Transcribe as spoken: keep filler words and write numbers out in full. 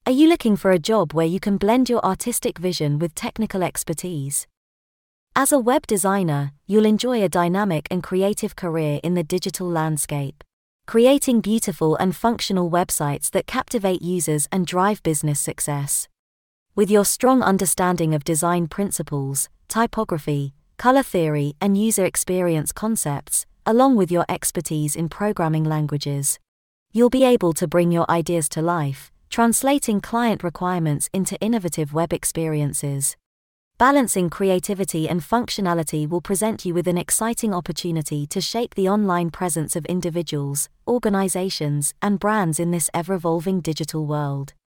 Are you looking for a job where you can blend your artistic vision with technical expertise? As a web designer, you'll enjoy a dynamic and creative career in the digital landscape, creating beautiful and functional websites that captivate users and drive business success. With your strong understanding of design principles, typography, color theory, and user experience concepts, along with your expertise in programming languages, you'll be able to bring your ideas to life, translating client requirements into innovative web experiences. Balancing creativity and functionality will present you with an exciting opportunity to shape the online presence of individuals, organizations, and brands in this ever-evolving digital world.